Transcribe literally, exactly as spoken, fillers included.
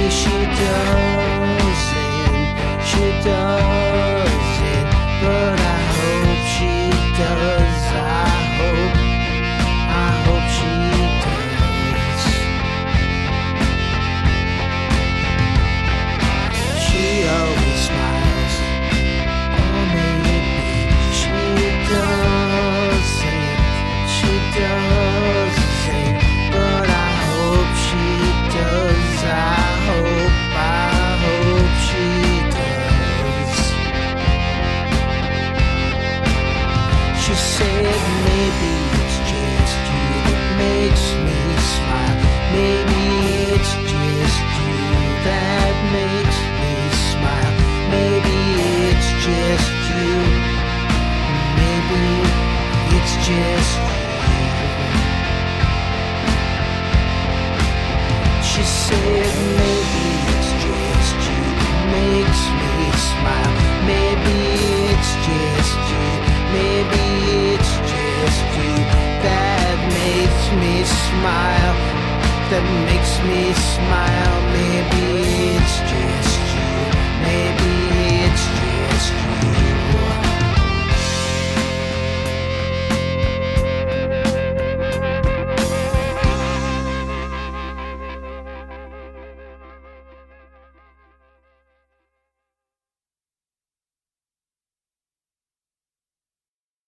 she doesn't, she doesn't, but I hope she does. I hope, I hope she does. She always smiles, or maybe she doesn't, she doesn't, but I hope she does. I hope, I hope she does. She said maybe it's just you that makes me smile. Maybe it's just you that makes me smile. Maybe it's just you. Maybe it's just you. She said maybe it's just you that makes me smile. Maybe it's just you. Maybe it's just you that makes me smile. That makes me smile. Maybe it's just you. Maybe it's just you.